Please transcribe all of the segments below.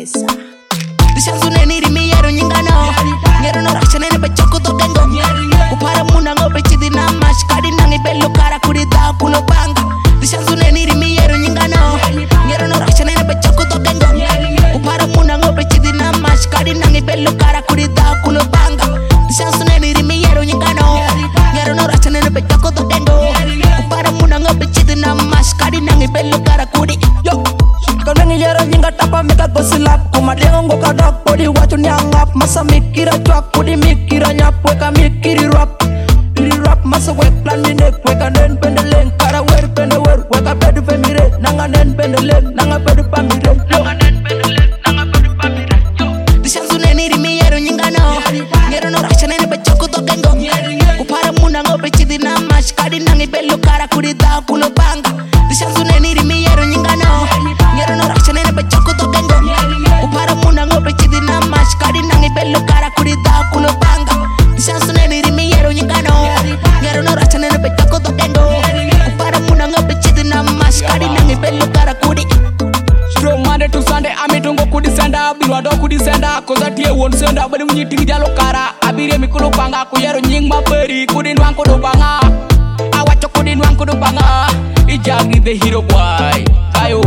Esa Dishanzune niri mi yero nyingano Ngero no rakshane ne bechoko to gengo Kupara muna ngobe chidi na mash Kadi nangi bello kara kuri da kulo banga Dishanzune niri mi yero nyingano Ngero no rakshane ne bechoko to gengo Kupara muna ngobe chidi na mash Kadi nangi bello kara kuri da kulo banga Dishanzune niri mi yero nyingano Ngero no rakshane ne bechoko to gengo Kupara muna ngobe chidi na mash Kadi nangi bello kara kuri Yo Kanangi yero nyinga tapa meka gosilap Kumadengo ngoka dok body watu nyangap Masa mikira chwak kudi mikira nyap Weka mikiri rap Iri rap masa wek plan minek Weka nen pendeleng Kara wer pende wer Weka bedu femire Nanga nen pendeleng Nanga bedu pamire Nanga nen pendeleng Nanga bedu pamire Dishanzune niri mi yero nyingano Ngero no rakshane ne bechoko to gengo Kupara muna ngobe chidi na mash Kadi nangi bello kara kudi da kulo banga Dishanzune niri mi yero nyingano Ngero no rakshane ne bechoko to gengo Kupara muna ngobe chidi na mash Kadi nangi bello kara kudi da kulo banga Dishanzune niri mi yero nyingano Ngero no rakshane ne bechoko to gengo Kupara muna ngobe chidi na mash Kadi nangi bello kara kudi From Monday to Sunday, I'm to go kudi senda, bilwado kudi senda, koza tie won senda, bali munyi tingi jalo kara, abire mikulu panga, kuyero nying maperi, kudi nwang kudu panga, awacho kudi nwang kudu panga, ijagi the hero boy, ayo.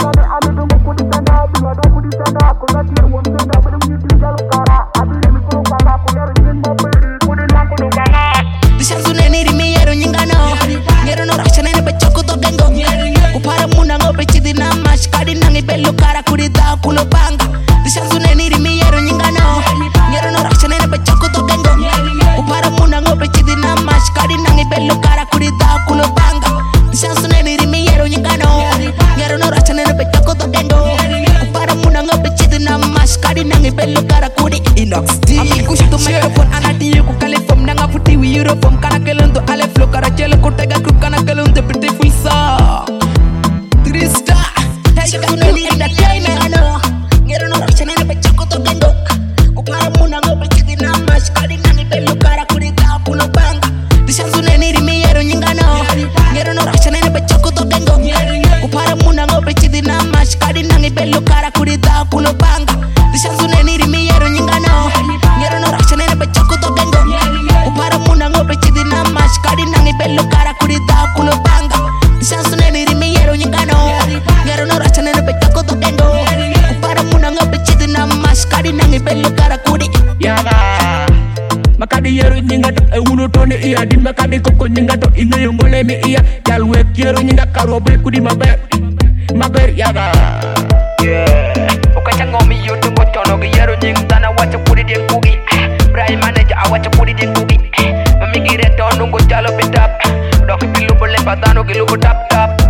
Dishanzune niri mi yero nyingano, ngero no rakshane ne bechoko to gengo, kupara muna ngobe chidi na mash, kadi nangi bello kara kudi da kulo banga. Dishanzune niri mi yero nyingano, ngero no rakshane ne bechoko to gengo, kupara muna ngobe chidi na mash, kadi nangi bello kara kudi da kulo banga. Dishanzune niri mi yero nyingano, ngero no rakshane ne bechoko to gengo, kupara muna ngobe chidi na mash, kadi nangi bello kara kudi. Inox D, kush to microphone anati yuko kalifom nanga futi wi Europe kana kelundu ale flow kara chelo kutega group kana kelundu beautiful song. Trista, Dishanzune niri entertainment ano. Ngero no rakshane ne bechoko to gengo, kupara muna ngobe chidi na mash, kadi nangi bello kara kudi da kulo banga. Dishanzune niri mi yero nyingano, ngero no rakshane ne bechoko to gengo, kupara muna ngobe chidi na mash, kadi nangi bello kara kudi da kulo banga. Dishanzune niri mi yero nyingano, ngero no rakshane ne bechoko to gengo, kupara muna ngobe chidi na mash, kadi nangi bello kara kudi da kulo banga. Dishanzune niri mi yero nyingano, ngero no rakshane ne bechoko to gengo, kupara muna ngobe chidi na mash, kadi nangi bello kara kudi. Yaga makadi yero nyinga to ewuno tone iya di makadi koko nyinga to inga yongole mi iya jalwe yero nyinga karobe kudi maber yaga Ukacha ngomi yoto ngo tono ge yero nying tana wacha kudi den kugi Brai manager awacha kudi den kugi Mamigire tono ngo jalo pitap Doki pilu bole patano gilu tap tap